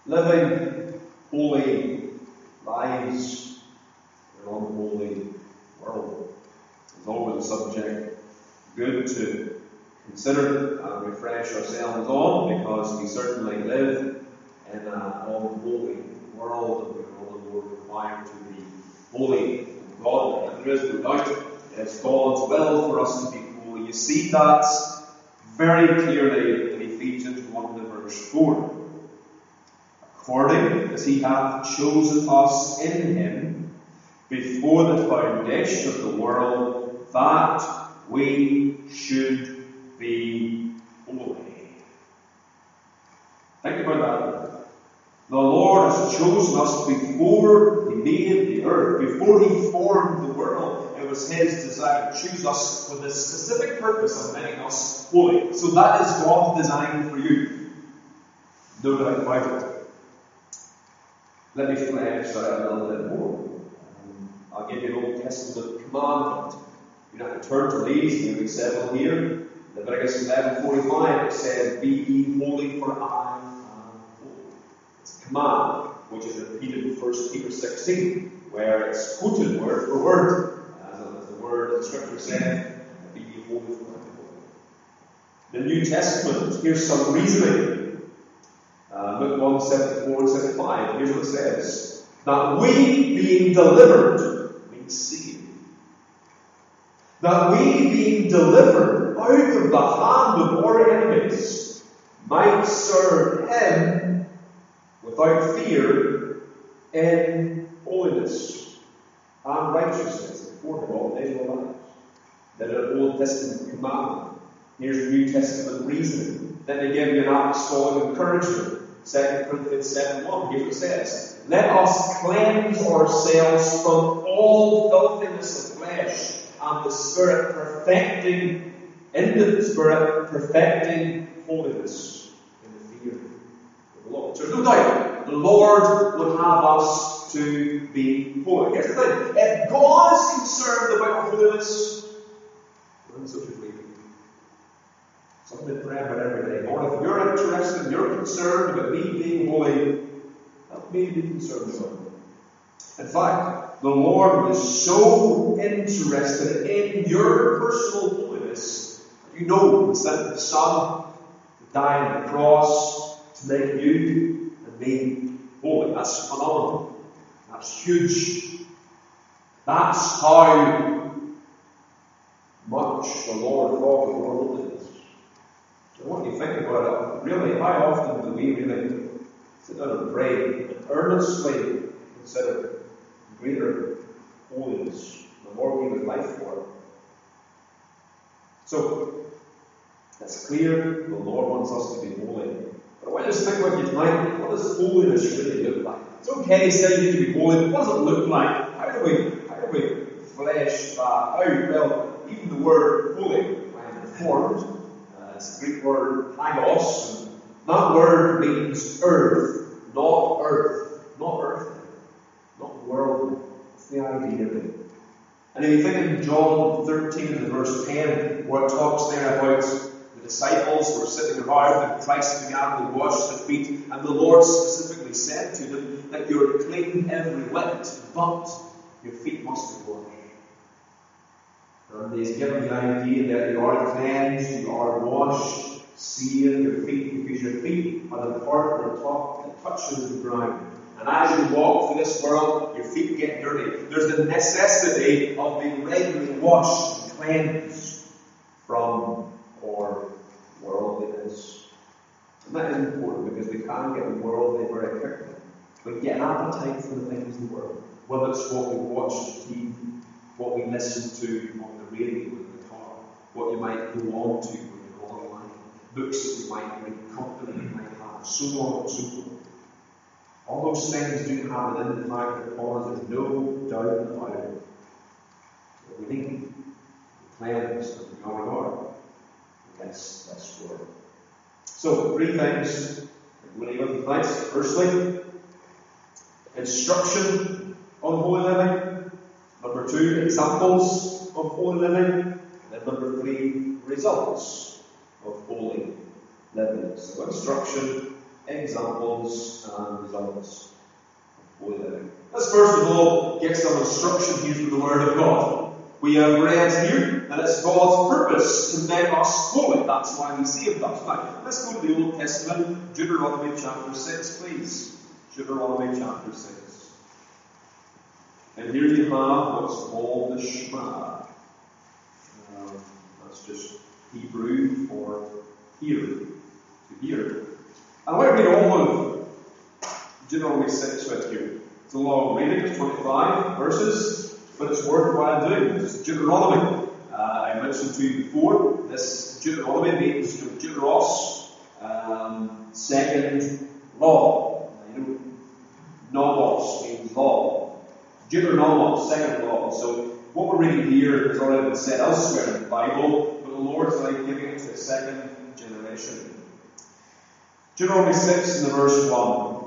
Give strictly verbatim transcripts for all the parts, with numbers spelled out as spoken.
living holy lives in an unholy world is always a subject good to consider and refresh ourselves on, because we certainly live in an unholy world and we're all the more required to be holy and godly. And there is no doubt it's God's will for us to be holy. You see that very clearly in Ephesians one and verse four. According as he hath chosen us in him before the foundation of the world, that we should be holy. Think about that. The Lord has chosen us before he made the earth, before he formed the world. It was his desire to choose us for the specific purpose of making us holy. So that is God's design for you. No doubt about it. Let me flesh that out a little bit more. Um, I'll give you an Old Testament commandment. You don't have to turn to these, there will be several here. Leviticus eleven forty-five, it says, "Be ye holy, for I am holy." It's a command, which is repeated in First Peter sixteen, where it's quoted word for word, as the word the Scripture said, "Be ye holy, for I am holy." The New Testament, here's some reasoning. Uh, Luke one, seventy-four and seventy-five, here's what it says. That we being delivered, means saved. That we being delivered out of the hand of our enemies, might serve him without fear in holiness and righteousness before him all the days of our lives. That is an Old Testament commandment. Here's New Testament reasoning. Then they give you an apostolic encouragement. Second Corinthians seven one, here's what it says. Let us cleanse ourselves from all filthiness of flesh and the Spirit perfecting, in the Spirit perfecting holiness in the fear of the Lord. So there's no doubt the Lord would have us to be holy. Here's the thing. If God is concerned about holiness, then so should we. Something to pray about every day. Lord, if you're interested and you're concerned about me being holy, help me to be concerned about it. In fact, the Lord was so interested in your personal holiness. You know, He sent His Son to die on the cross to make you and me holy. That's phenomenal. That's huge. That's how much the Lord thought of our holiness. I want you to think about it. Really, how often do we really sit down and pray and earnestly consider greater holiness, the more we would life for it? So, it's clear the Lord wants us to be holy. But I want you to think about you tonight. What does holiness really look like? It's okay to say you need to be holy, but what does it look like? How do we, how do we flesh that out? Well, even the word holy, I am informed. It's the Greek word hagos, and that word means earth, not earth, not earthly, not worldly. That's the idea of it. And if you think in John thirteen and verse ten, where it talks there about the disciples who were sitting around and Christ began to wash their feet, and the Lord specifically said to them that you're clean every whit, but your feet must be washed. And he's given the idea that you are cleansed, you are washed, seeing your feet, because your feet are the part of the top that touches the ground. And as you walk through this world, your feet get dirty. There's the necessity of being regularly washed and cleansed from our worldliness. And that is important because we can get worldly very quickly. We get an appetite for the things of the world, whether it's what we watch on T V, what we listen to on the radio in the car, what you might go on to when you're online, books that you might read, company you might have, so on and so forth. All those things do have an impact upon us, there's no doubt about it. But we need to cleanse and be on guard against this world. So, three things that we leave with tonight. Firstly, instruction on holy living. Number two, examples of holy living. And then number three, results of holy living. So instruction examples and results of holy living. Let's first of all get some instruction here from the Word of God. We have read here that it's God's purpose to make us holy. That's why He saved us. Now, let's go to the Old Testament, Deuteronomy chapter six, please. Deuteronomy chapter six. And here you have what's called the Shema. Um, that's just Hebrew for hear, to hear. And I want to read all of Deuteronomy six with you. It's a long reading, it's twenty-five verses, but it's worthwhile doing. It's Deuteronomy. Uh, I mentioned to you before, this Deuteronomy means Deuteros, um, second law. You know, nomos means law. Deuteronomos, second law. So what we're reading here has already been said elsewhere in the Bible, but the Lord's like giving it to a second generation. Deuteronomy six and the verse one.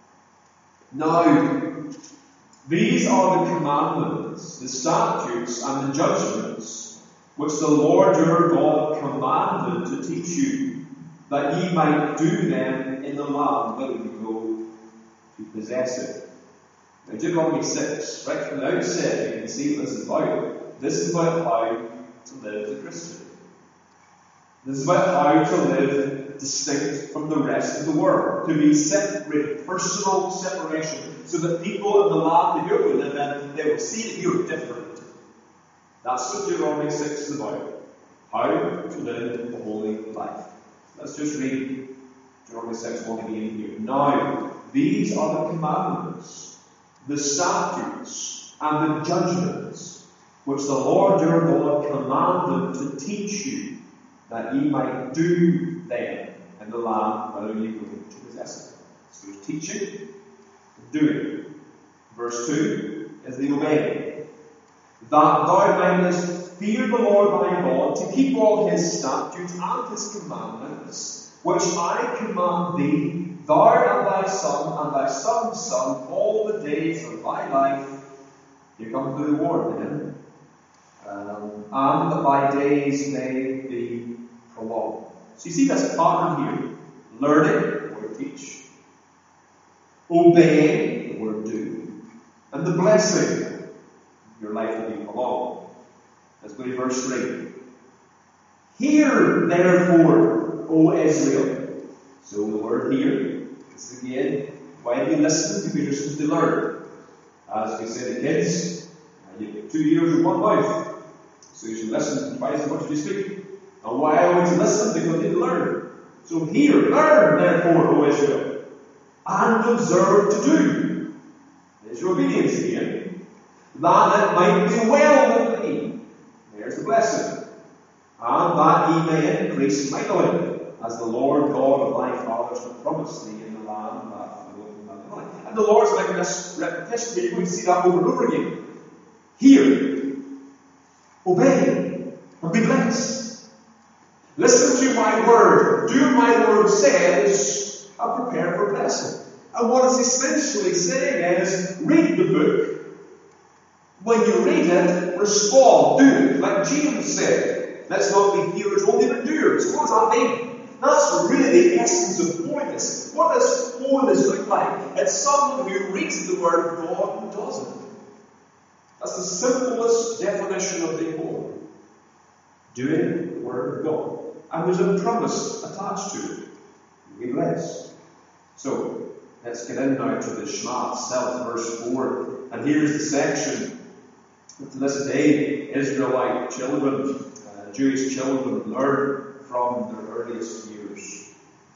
Now, these are the commandments, the statutes, and the judgments, which the Lord your God commanded to teach you, that ye might do them in the land whither you go to possess it. Now, Deuteronomy six, right from the outset, you can see what this is about. This is about how to live as a Christian. This is about how to live distinct from the rest of the world. To be separated, personal separation, so that people in the land that you're going to live in, they will see that you're different. That's what Deuteronomy six is about. How to live a holy life. Let's just read Deuteronomy six one again here. Now, these are the commandments, the statutes, and the judgments, which the Lord your God commanded to teach you, that ye might do them in the land whither ye go to possess it. So there's teaching and doing. Verse two is the obeying. That thou mightest fear the Lord thy God, to keep all his statutes and his commandments, which I command thee, thou and thy son and thy son's son, all the days of thy life. Here comes the reward then. Um, and that thy days may be prolonged. So you see this pattern here. Learning, the word teach. Obeying, the word do. And the blessing, your life will be prolonged. Let's go to verse three. Hear therefore, O Israel. So the word hear, this is again, why do you listen? Because you're supposed to learn. As we say to kids, you get two ears and one mouth. So you should listen twice as much as you speak. And why I want to listen? Because you need to learn. So hear, learn therefore, O Israel, and observe to do. There's your obedience again. That it might be well with thee. There's the blessing. And that ye may increase mightily, as the Lord God of thy fathers hath promised thee in the land that floweth milk and honey. And the Lord's making this repetition. You're going to see that over and over again. Hear, obey, and be blessed. Listen to my word. Do my word says, and prepare for blessing. And what it's essentially saying is, read the book. When you read it, respond, do it. Like James said, let's not be hearers only, but doers. What does that mean? That's really the essence of holiness. What does holiness look like? It's someone who reads the word of God and does it. That's the simplest definition of being holy. Doing the word of God. And there's a promise attached to it. You'll be blessed. So, let's get in now to the Shema itself, verse four. And here's the section that to this day Israelite children, uh, Jewish children, learn from their earliest years.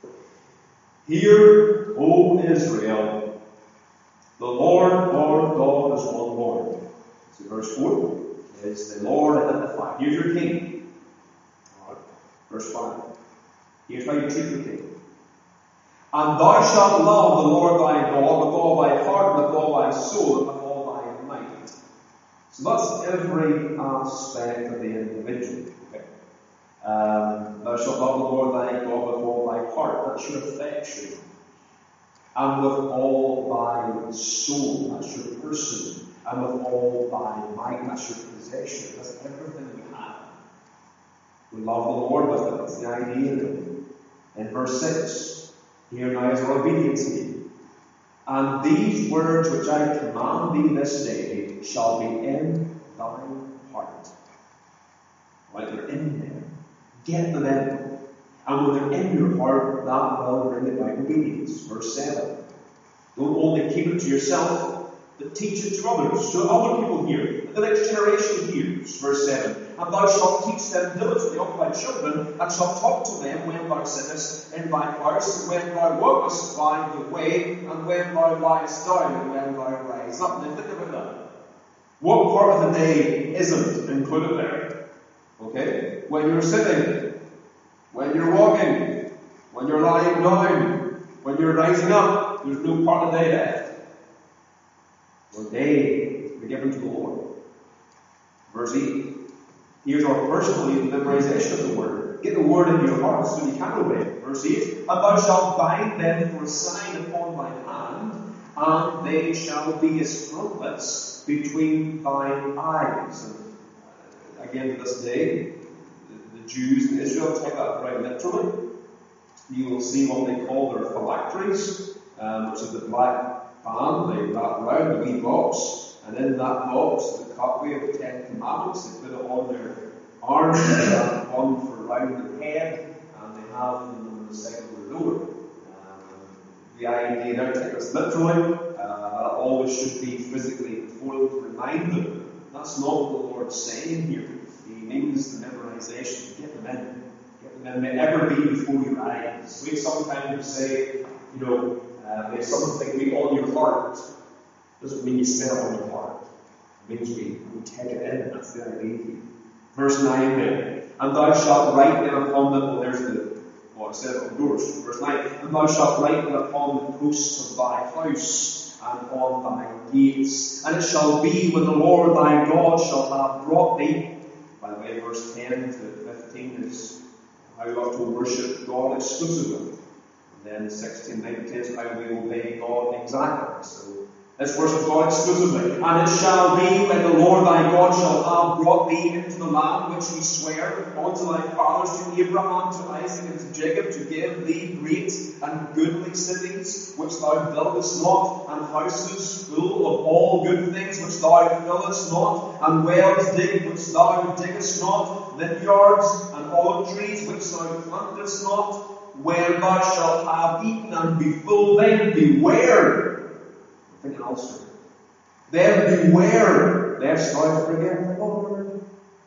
Hear, O Israel, the Lord our God is one Lord. So verse four is the Lord identified. Here's your king. Verse five. Here's how you treat your king. And thou shalt love the Lord thy God with all thy heart, with all thy soul, and with all thy might. So that's every aspect of the individual. Okay. Um, thou shalt love the Lord thy God with all thy heart. That's your affection. And with all thy soul. That's your person. And with all thy might. That's your possession. That's everything you have. We love the Lord with it. That's the idea. In verse six, Here now is our obedience again. And these words which I command thee this day shall be in thine heart. Right, they're in there. Get them in. And when they're in your heart, that will bring about obedience. Verse seven. Don't only keep it to yourself, but teach it to others, so other people hear, and the next generation hears. Verse seven. And thou shalt teach them diligently unto thy children, and shalt talk to them when thou sittest in thy house, and when thou walkest by the way, and when thou liest down, and when thou rise up. Now think about that. What part of the day isn't included there? Okay? When you're sitting, when you're walking, when you're lying down, when you're rising up, there's no part of the day left. Your day to be given to the Lord. Verse eight. Here's our personal memorization of the word. Get the word into your heart so you can obey it. Verse eight. And thou shalt bind them for a sign upon thine hand, and they shall be as frontlets between thine eyes. And again, to this day, the, the Jews in Israel take that very literally. You will see what they call their phylacteries, um, which is the black band they wrap around the wee box. And in that box, the copy of the Ten Commandments, they put it on their arms, they have one for around their head, and they have them on the side of their door. Um, the idea there, take this literally, uh, it always should be physically before them to remind them. That's not what the Lord's saying here. He means the memorization. Get them in. Get them in. May ever be before your eyes. We sometimes say, you know, uh, may something be on your heart. Doesn't mean you spell it on your heart. It means we, we take it in. That's the idea here. Verse nine then. And thou shalt write them upon them. Well, there's the, what I said on doors. Verse nine. And thou shalt write them upon the posts of thy house and on thy gates. And it shall be when the Lord thy God shall have brought thee. By the way, verse ten to fifteen is how you have to worship God exclusively. And then sixteen, nineteen is how we obey God exactly. So let's worship God exclusively. And it shall be when the Lord thy God shall have brought thee into the land which he sware unto thy fathers, to Abraham, to Isaac, and to Jacob, to give thee great and goodly cities, which thou buildest not, and houses full of all good things, which thou fillest not, and wells dig, which thou diggest not, vineyards and olive trees, which thou plantest not, when thou shalt have eaten and be full, then beware. Think in Ulster. Then beware, lest thou forget the Lord,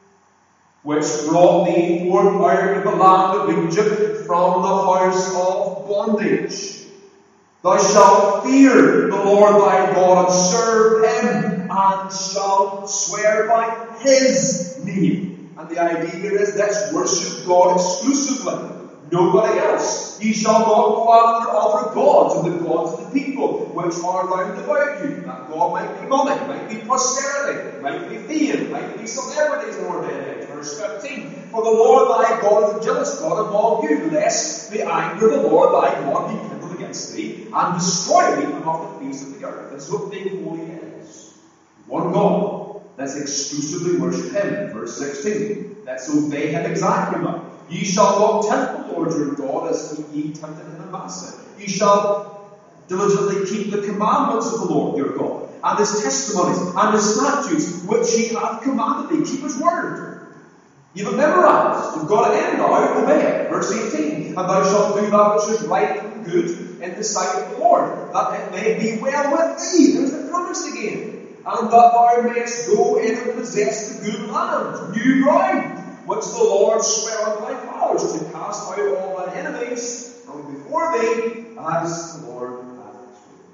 which brought thee forth out of the land of Egypt from the house of bondage. Thou shalt fear the Lord thy God, and serve him, and shalt swear by his name. And the idea here is, let's worship God exclusively. Nobody else. Ye shall not go after other gods, and the gods of the people, which are round about you. That God might be money, might be prosperity, might be fame, might be celebrities in our day and age. Verse fifteen. For the Lord thy God is a jealous God among you, lest the anger of the Lord thy God be kindled against thee, and destroy thee from off the face of the earth. This is what being holy is. One God. Let's exclusively worship him. Verse sixteen. Let's obey him exactly now. Ye shall not tempt the Lord your God as ye tempted him in Massah. Ye shall diligently keep the commandments of the Lord your God, and his testimonies, and his statutes, which he hath commanded thee. Keep his word. You've it memorized. You've got it in now. Obey it. Verse eighteen. And thou shalt do that which is right and good in the sight of the Lord, that it may be well with thee. There's the promise again. And that thou mayest go in and possess the good land, new ground, which the Lord sware unto thy fathers, to cast out all thine enemies from before thee, as the Lord hath sworn.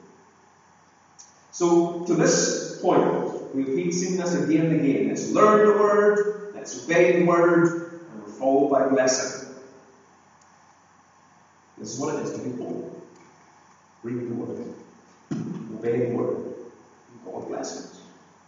So, to this point, we've been seeing this again and again. Let's learn the word, let's obey the word, and we're followed by blessing. This is what it is to be holy. Read the word, obey the word, and God blesses.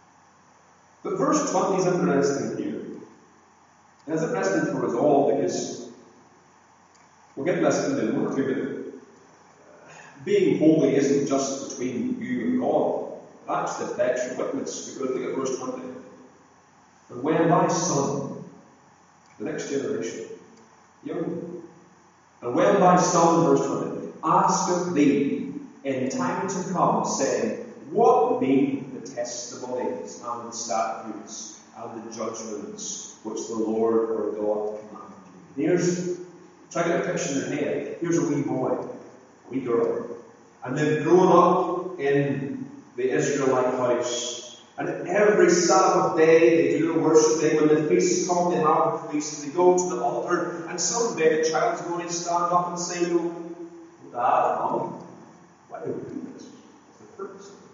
But verse twenty is interesting here. And it's interesting for us all, because we'll get less into it more too, but being holy isn't just between you and God. It actually affects your witness. We're going to look at verse twenty. And when thy son, the next generation, young, and when thy son, verse twenty, ask of thee in time to come, saying, what mean the testimonies and the statutes and the judgments which the Lord our God commanded you? Here's, try to get a picture in your head. Here's a wee boy, a wee girl, and they've grown up in the Israelite house. And every Sabbath day they do their worship day. When the feasts come, they have the feast, and they go to the altar. And someday the child's going to stand up and say, oh, Dad, Mom, why do we do this? What's the purpose of this?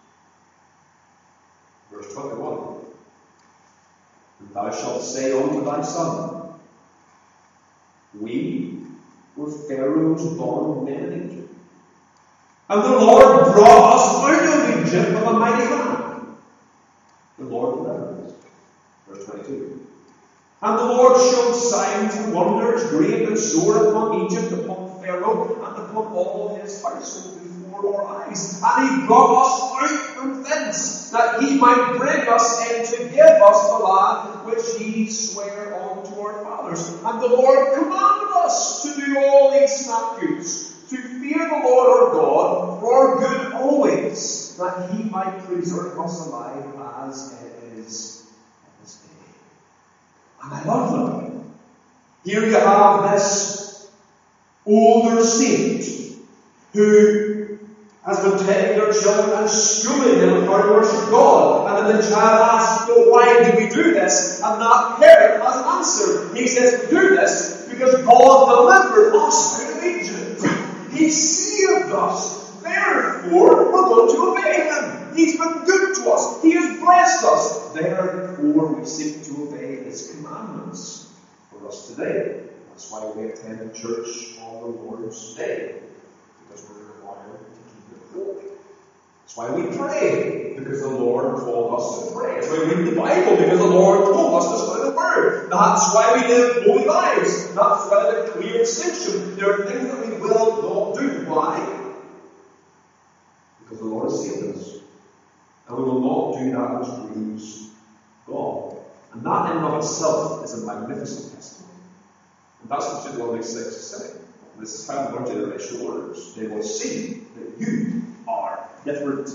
Verse twenty-one. And thou shalt say unto thy son, we were Pharaoh's bondmen in Egypt, and the Lord brought us out of Egypt with a mighty hand. The Lord delivered us. Verse twenty-two. And the Lord showed signs and wonders, great and sore, upon Egypt, upon Pharaoh, and upon all his household before our eyes. And he brought us out from thence, that he might bring us in to give us the land which he sware unto our fathers. And the Lord commanded us to do all these statutes, to fear the Lord our God for good always, that he might preserve us alive as it is this day. And I love them. Here you have this older saint who has been taking their children and schooling them how to worship God. And then the child asks, well, why do we do this? And that parent has answered. He says, we do this because God delivered us out of Egypt. He saved us. Therefore, we're going to obey him. He's been good to us. He has blessed us. Therefore, we seek to obey his commandments for us today. That's why we attend church on the Lord's Day, because we're required to keep it holy. That's why we pray, because the Lord told us to pray. That's why we read the Bible, because the Lord told us to study the Word. That's why we live holy lives. That's why there's a clear distinction. There are things that we will not do. Why? Because the Lord has saved us. And we will not do that which grieves God. And that in and of itself is a magnificent testimony. And that's what Deuteronomy six is saying. And this is how our generation works. They will see that you are different.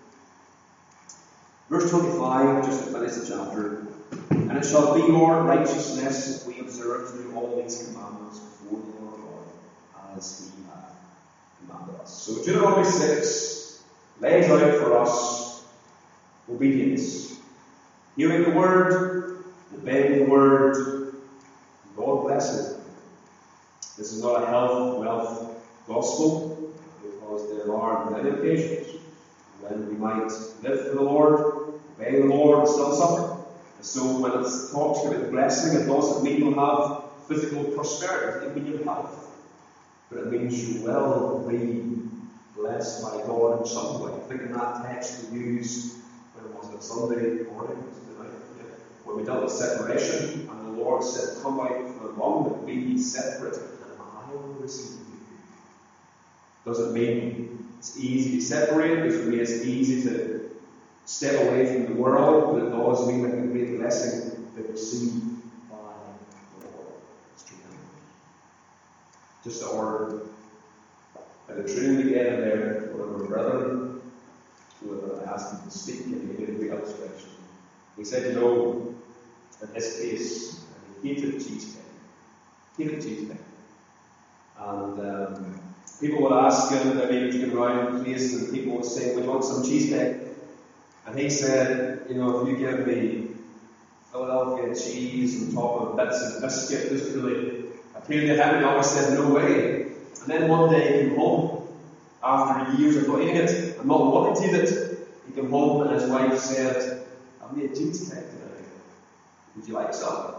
Verse twenty-five, just to finish the chapter. And it shall be your righteousness if we observe to do all these commandments before the Lord God, as he hath commanded us. So Deuteronomy six lays out for us obedience. Hearing the word, obeying the word, God bless it. This is not a health, wealth gospel, because there are many occasions when we might live for the Lord, obey the Lord, and still suffer. And so when it talks about blessing, it doesn't mean you'll have physical prosperity, it means you'll have. But it means you will be blessed by God in some way. I think in that text we used, when was it, Sunday morning, Sunday night, yeah, when we dealt with separation, and the Lord said, come out from among them, be ye separate, and I will receive you. Doesn't mean it's easy to separate, doesn't mean it's easy to step away from the world, but it does mean like a great blessing that we see by the Lord. It's tremendous. Just our at the training together there, one of our brethren, who I asked him to speak, and he gave a great illustration. He said, you know, in his case, he hated cheesecake. He hated cheesecake. And um, people would ask him, I mean, he'd go around places, and people would say, we want some cheesecake. And he said, you know, if you give me Philadelphia cheese on top of bits of biscuit, this really appealed to him. And he always said, no way. And then one day he came home, after years of not eating it, and not wanting to eat it. He came home and his wife said, I've made cheesecake today. Would you like some?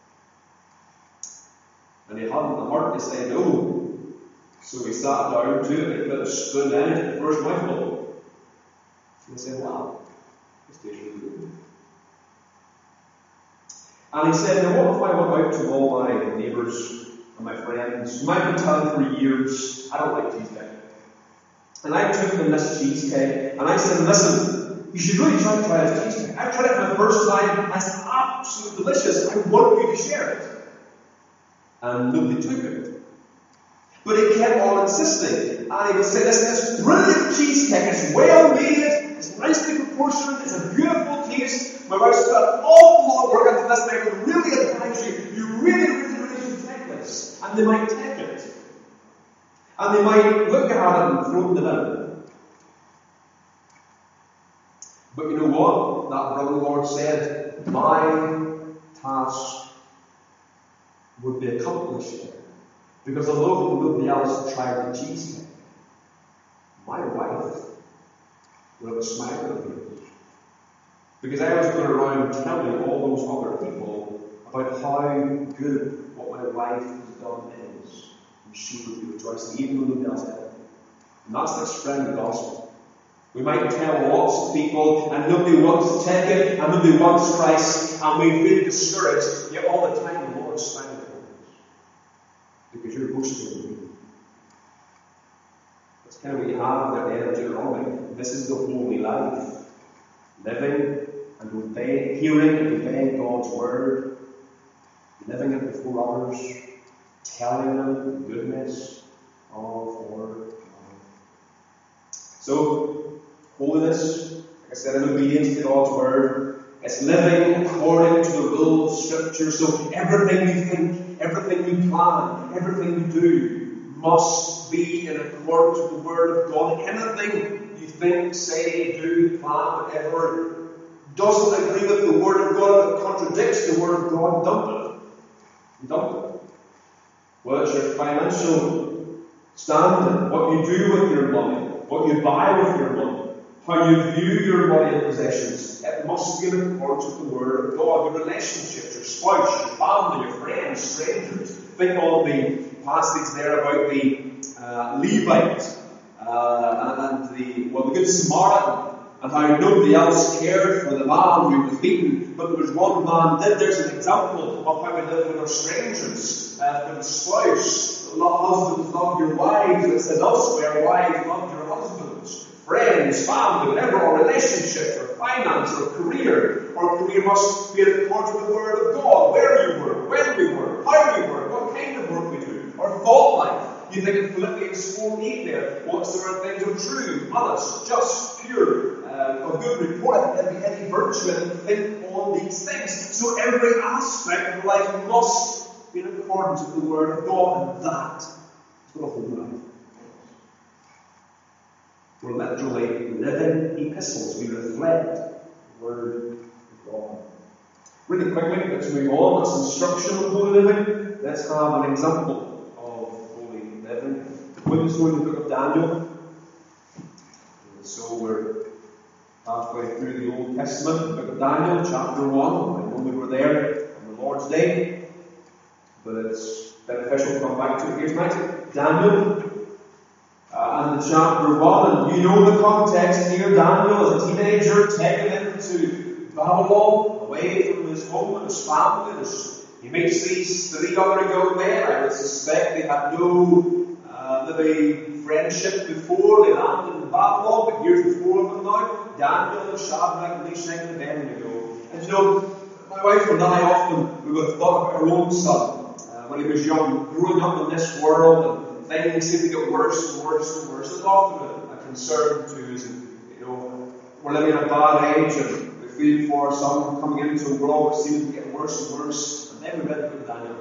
And he hadn't the heart to say no. So he sat down to it, he put a spoon in it, the first mouthful. So he said, wow, this tastes really good. And he said, now what if I went out to all my neighbours and my friends, whom I've been telling for years, I don't like cheesecake. And I took them this cheesecake, and I said, listen, you should really try to try this cheesecake. I tried it for the first time, and it's absolutely delicious. I want you to share it. And nobody took it. But he kept on insisting. And he would say, listen, this brilliant cheesecake, it's well made, it's nicely proportioned, it's a beautiful taste. My wife's put an awful lot of work into this, and I would really advise you, you really, really, really should take this. And they might take it. And they might look at it and throw it in the bin. But you know what? That brother Lord said, my task would be accomplished there. Because although nobody else tried the cheesecake, my wife would have a smile on her face. Because I was going around telling all those other people about how good what my wife has done is. And she would be rejoicing, even though nobody else did. And that's like spreading the gospel. We might tell lots of people, and nobody wants to take it, and nobody wants Christ, and we feel discouraged, yet all the time the Lord's smiling for us. Because you're boasting in me. That's kind of what you have there at the end of Deuteronomy. This is the holy life. Living and obeying, hearing and obeying God's word. Living it before others. Telling them the goodness of our God. So, holiness, like I said, in obedience to God's word. It's living according to the will of Scripture. So everything you think, everything you plan, everything you do must be in accordance with the Word of God. Anything you think, say, do, plan, whatever, doesn't agree with the Word of God, that contradicts the Word of God, dump it. Dump it. Whether it's your financial standing, what you do with your money, what you buy with your money, how you view your money and possessions, it must be in accordance with the Word of God. Your relationships, your spouse, your family, your friends, strangers. Think on the passage there about the uh, Levite uh, and the well, the Good Samaritan, and how nobody else cared for the man who was beaten, but there was one man did. There's an example of how we live with our strangers, uh, with a spouse. Husbands, love your wives. It says elsewhere, wives, love your husbands. Friends, family, whatever, or relationships, or finance, or career. Our career must be in accordance with the Word of God. Where you work, when we work, how we work, what kind of work we do. Our thought life. You think in Philippians four eight there, whatsoever things are true, honest, just, pure, uh, of good report, every any virtue, and think on these things. So every aspect of life must be in accordance with the Word of God, and that is what a holy life. We're literally living epistles. We reflect the Word of God. Really quickly, let's move on. That's instruction on holy living. Let's have an example of holy living. We're just going to the book of Daniel. And so we're halfway through the Old Testament, the book of Daniel, chapter one. I know we were there on the Lord's Day, but it's beneficial to come back to it here tonight. Daniel. Uh, and chapter one, and you know the context here. Daniel is a teenager taken into Babylon, away from his home and his family. There's, he meets these three other young men. I would suspect they had no uh, maybe friendship before they landed in Babylon, but here's the four of them now: Daniel, Shadrach, Meshach, and Abednego. And you know, my wife and I often we would have thought of our own son uh, when he was young, growing up in this world. And things seem to get worse and worse and worse. It's often a, a concern to us. You know, we're living in a bad age, and we feel for some coming into a world that seems to get worse and worse. And then we read the book of Daniel,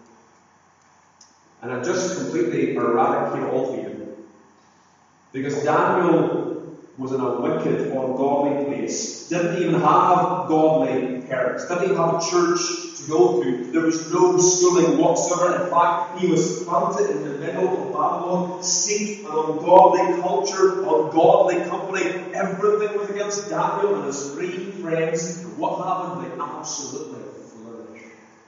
and I've just completely eradicate all for you, because Daniel was in a wicked, ungodly place. Didn't even have godly parents. Didn't even have a church to go to. There was no schooling whatsoever. In fact, he was planted in the middle of Babylon, steeped in ungodly culture, ungodly company. Everything was against Daniel and his three friends. And what happened? They absolutely flourished.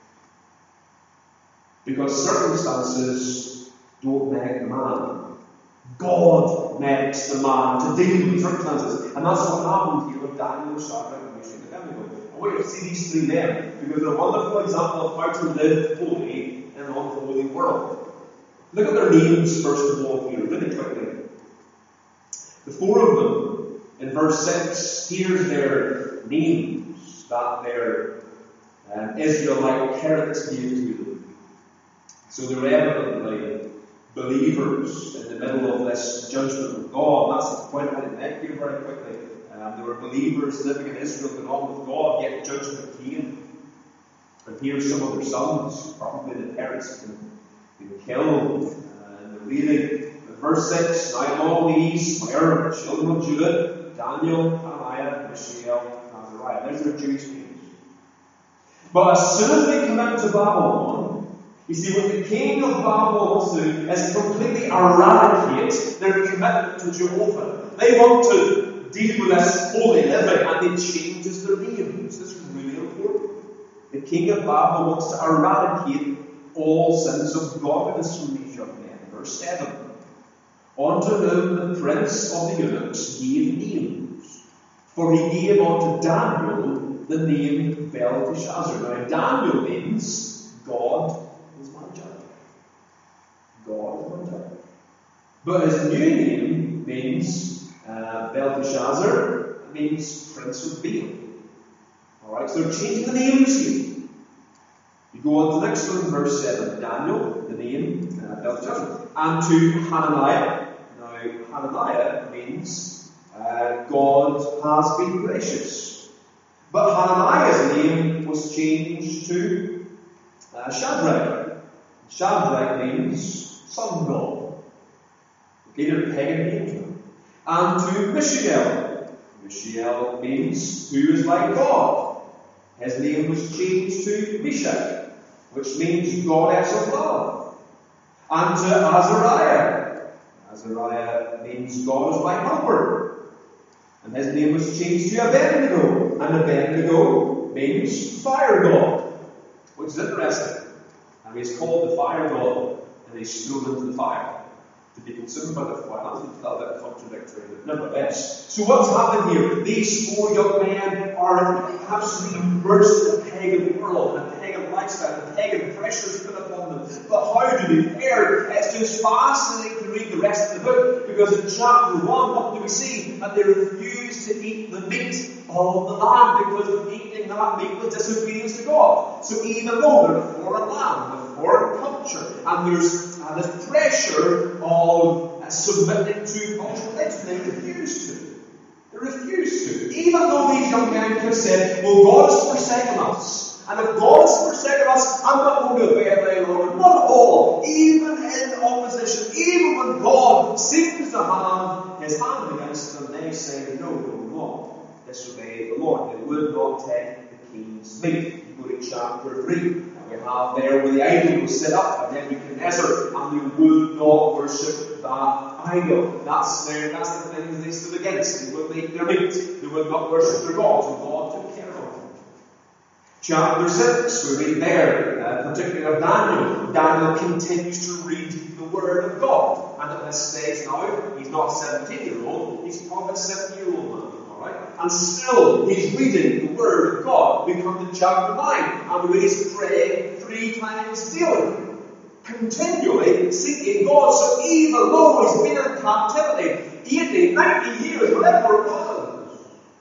Because circumstances don't make the man. God makes the man to deal with circumstances. And that's what happened here with Daniel, Shadrach, and Meshach, and Abednego. I want you to see these three men, because they're a wonderful example of how to live holy in an unholy world. Look at their names first of all here, really quickly. The four of them, in verse six, here's their names that their um, Israelite parents gave to them. So they're evidently believers in the middle of this judgment of God. That's the point I want to make here very quickly. Um, there were believers living in Israel, going on with God, yet judgment came. And here's some of their sons, probably the parents, have been, been killed. Uh, and they're reading in verse six, now among these were children of Judah, Daniel, Hananiah, Mishael, Azariah. There's their Jewish names. But as soon as they come into Babylon, you see, what the king of Babylon wants to do is completely eradicate their commitment to Jehovah. They want to deal with this holy living, and they changes their names. This is really important. The king of Babylon wants to eradicate all sins of godliness from these young men. Verse seven. Unto whom the prince of the eunuchs gave names, for he gave unto Daniel the name Belteshazzar. Now, Daniel means God is my judge. God is my judge. But his new name means uh, Belteshazzar, means Prince of Babel. Alright, so they're changing the names here. You go on to the next one, verse seven. Daniel, the name, uh, Belteshazzar. And to Hananiah. Now, Hananiah means uh, God has been gracious. But Hananiah's name was changed to uh, Shadrach. Shadrach means sun god. Okay, they're pagan names now. And to Mishael. Mishael means who is like God. His name was changed to Meshach, which means goddess of love. And to Azariah. Azariah means God is my helper. And his name was changed to Abednego. And Abednego means fire god, which is interesting. And he's called the fire god, and he's thrown into the fire to be consumed by the fire. That's a little bit contradictory, but nevertheless. So what's happened here? These four young men are absolutely immersed in a pagan world, in a pagan lifestyle, and pagan pressures put upon them. But how do they fare? It's just fascinating to read the rest of the book, because in chapter one, what do we see? That they refuse to eat the meat of the land, because eating that meat was disobedience to God. So even though they're a foreign land, a foreign culture, and there's uh, this pressure of uh, submitting to cultural things, they refuse to. They refuse to. Even though these young men could have said, well, God has forsaken us. And if God has forsaken us, I'm not going to obey him any longer. Not at all. Even in opposition, even when God seems to have his hand against them, they say, no, we will not disobey the Lord. They would not take the king's meat. You go to chapter three. We have there where the idol was set up by Nebuchadnezzar, and they would not worship that idol. That's, their, that's the things they stood against. They would make their meat. They would not worship their gods, and God took care of them. Chapter six, we read there, uh, particularly of Daniel. Daniel continues to read the Word of God. And at this stage now, he's not a seventeen-year-old, he's probably a seventy-year-old man. Right? And still, he's reading the Word of God. We come to chapter nine, and he's praying three times daily, continually seeking God. So even though he's been in captivity, eighty, ninety years, whatever it was,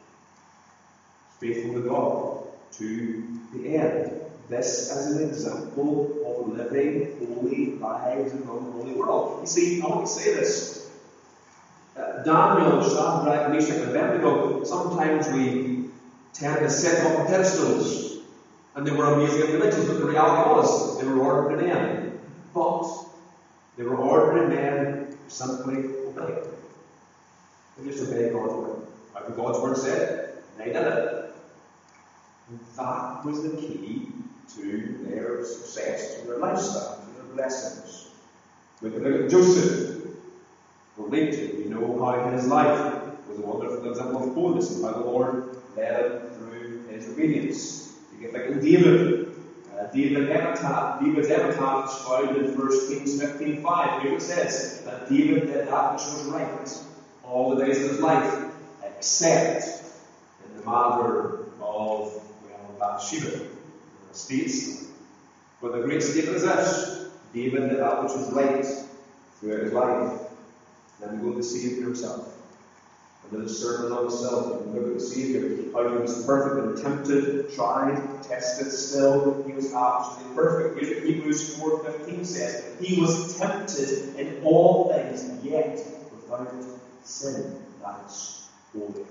he's faithful to God to the end. This is an example of living holy lives in an unholy world. You see, I want to say this. Uh, Daniel, Shadrach, Meshach, and Abednego, sometimes we tend to set up pedestals, and they were amazing religions, but the reality was they were ordinary men. But they were ordinary men who simply obeyed. They just obeyed God's word. Whatever God's word said, they did it. And that was the key to their success, to their lifestyle, to their blessings. We can look at Joseph. We'll read to. We know how his life was a wonderful example of holiness and how the Lord led him through his obedience. You can think of David. Uh, David epitaph. David's epitaph is found in First Kings fifteen five. Here it says that David did that which was right all the days of his life, except in the matter of, well, Bathsheba. It states, but the great statement is this: David did that which was right throughout his life. Then we go to see it for himself. And then a sermon on himself. You can look at the Saviour, how he was perfect and tempted, tried, tested still. He was absolutely perfect. Here's what Hebrews four fifteen says. He was tempted in all things, yet without sin. That's holy.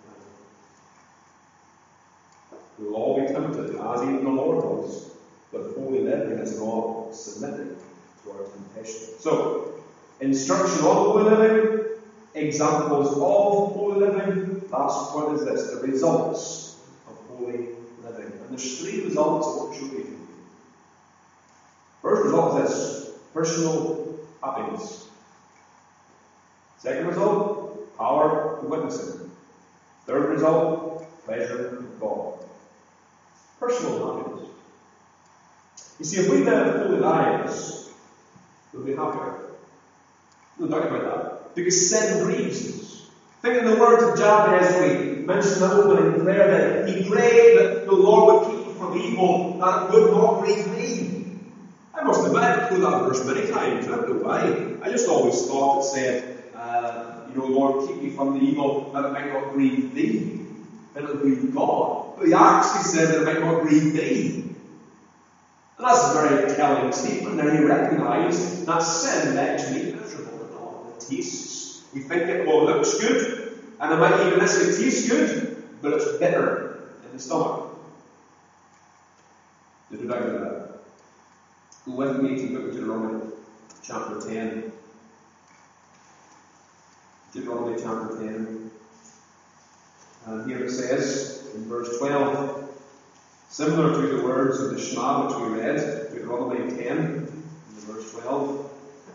We will all be tempted, as even the Lord was. But holy living is not submitting to our temptation. So, instruction on holy living, examples of holy living. Last point is this: the results of holy living. And there's three results I want to show you. First result is this: personal happiness. Second result: power of witnessing. Third result: pleasure of God. Personal happiness. You see, if we live holy lives, we'll be happier. No doubt about that. Because sin grieves us. Think of the words of Jabez we mentioned in the opening prayer that he prayed that the Lord would keep him from evil, that it would not grieve me. I must admit, I've quoted that verse many times. I don't know why. I just always thought it said, uh, you know, Lord, keep me from the evil, that it might not grieve thee. That it would grieve God. But he actually says that it might not grieve thee. And that's a very telling statement. Now you recognise that sin makes me miserable and all. It tastes. We think it well looks good, and it might even necessarily taste good, but it's bitter in the stomach. Did you doubt that? Go with me to the book of Deuteronomy, chapter ten. Deuteronomy chapter ten. And here it says in verse twelve. Similar to the words of the Shema which we read, Deuteronomy ten, in verse twelve.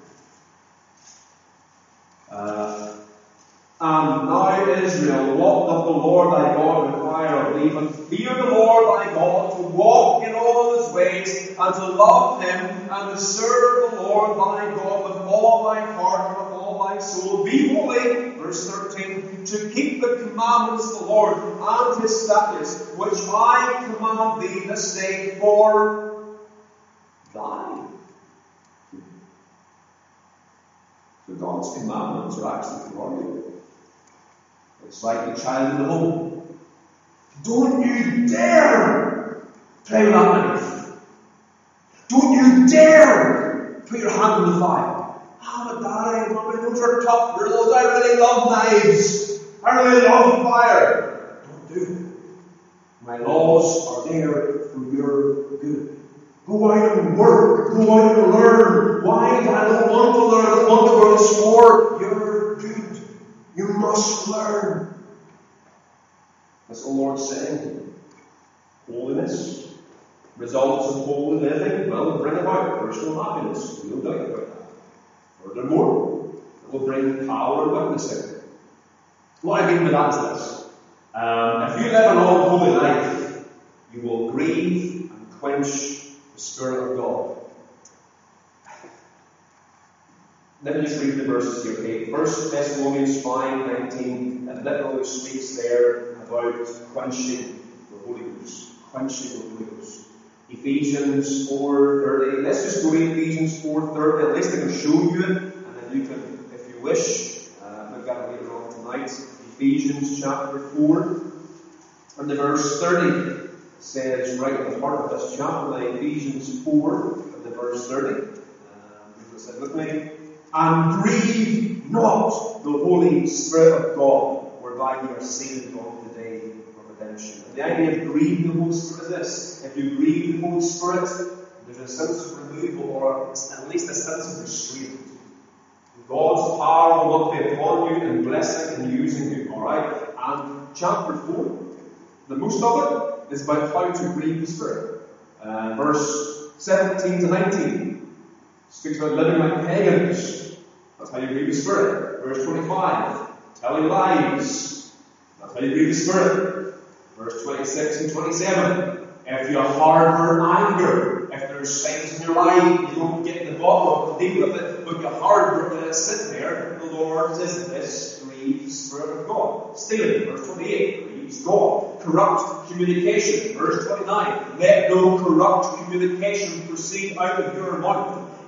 Uh, and now, Israel, what doth the Lord thy God require of thee, but fear the Lord thy God, to walk in all his ways, and to love him, and to serve the Lord thy God with all thy heart and with all thy soul. Be holy, verse thirteen, to keep the commandments of the Lord and his statutes, which I command thee this day for thy. So God's commandments are actually for you. It's like the child in the home. Don't you dare play with that knife. Don't you dare put your hand in the fire. Ah, but Daddy, Mommy, those are tough rules. I really love knives. I really love fire. Don't do it. My laws are there for your good. Go out and work. Go out and learn. Why? I don't want to learn. I don't want to go to sport. You're good. You must learn. That's the Lord's saying. Holiness, results of holy living will bring about personal happiness. No doubt about that. Furthermore, it will bring power of witnessing. What I mean by that is this. Um, if you live an all-holy life, you will grieve and quench the Spirit of God. Let me just read the verses here, okay? First Thessalonians five nineteen, it literally speaks there about quenching the Holy Ghost. Quenching the Holy Ghost. Ephesians four thirty. Let's just go read Ephesians four thirty. At least I can show you it, and then you can, if you wish, uh, look at it later on tonight. Ephesians chapter four, and the verse thirty says right at the heart of this chapter, Ephesians four, and the verse thirty. Um, you can say with me. And grieve not the Holy Spirit of God, whereby you are sealed on the day of redemption. And the idea of grieving the Holy Spirit is this: if you grieve the Holy Spirit, there's a sense of removal, or at least a sense of restraint. God's power will not be upon you in blessing and using you. Alright? And chapter four, the most of it is about how to grieve the Spirit. Uh, verse seventeen to nineteen speaks about living like pagans. That's how you grieve the Spirit. Verse twenty-five, telling lies. That's how you grieve the Spirit. Verse twenty-six and twenty-seven, if you harbour anger, if there's things in your life you don't get in the bottom of, deal with it, but you harbour it and it's sitting there, the Lord says this grieves the Spirit of God. Stealing, verse twenty-eight, grieves God. Corrupt communication, verse twenty-nine, let no corrupt communication proceed out of your mouth.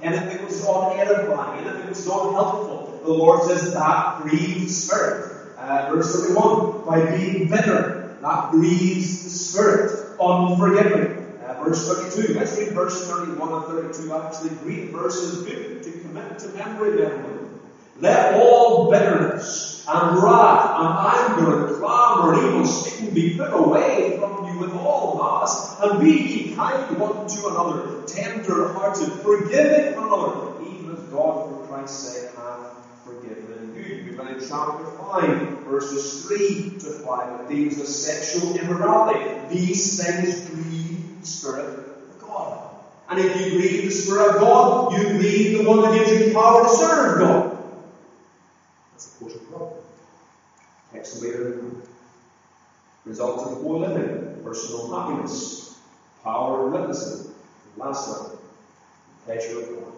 anything which is unedifying, anything which is unhelpful, the Lord says that grieves the Spirit. Uh, verse thirty-one, by being bitter, that grieves the Spirit. Unforgiving. Uh, verse thirty-two, let's read verse thirty-one and thirty-two. Actually, great verses good to commit to memory, then. Let all bitterness and wrath and anger and clamour and evil speaking be put away from you with all malice, and be ye kind one to another, tender-hearted, forgiving one another, even as God for Christ's sake hath forgiven you. We've been in chapter five, verses three to five. It deals with sexual immorality. These things grieve the Spirit of God. And if you grieve the Spirit of God, you grieve the one that gives you power to serve God. That's a course of problem. Takes away the results of whole living, personal happiness, power of witnessing, and lastly, the pleasure of God.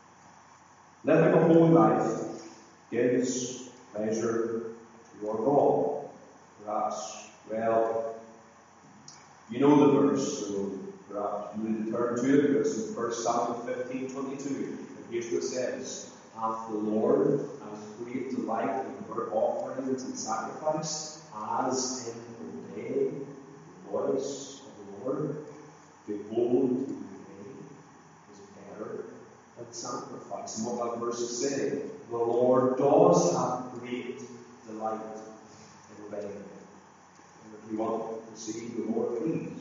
Living a holy life gives pleasure to your God. Perhaps, well, you know the verse, so perhaps you need to turn to it. It's in First Samuel fifteen twenty-two. And here's what it says. Hath the Lord as great delight in burnt offerings and sacrifice, as in obeying the voice of the Lord? Behold, to obey is better than sacrifice. And what that verse is saying, the Lord does have great delight in obeying Him. And if you want to see the Lord pleased,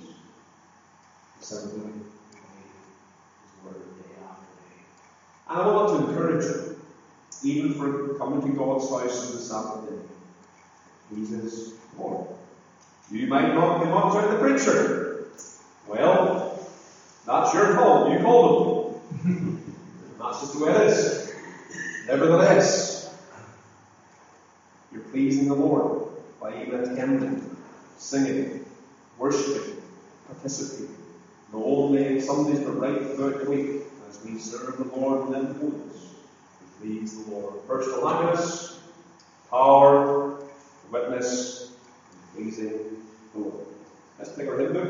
simply obey His word day after day. And I want to encourage you, even for coming to God's house on the Sabbath day. He says, Lord, you might not be much like the preacher. Well, that's your fault. You called him. That's just the way it is. Nevertheless, you're pleasing the Lord by even attending, singing, worshipping, participating. Not only Sundays, but right throughout the week as we serve the Lord within holiness. Please the Lord. Personal happiness, power, witness, and pleasing the Lord. Let's take our hymn book.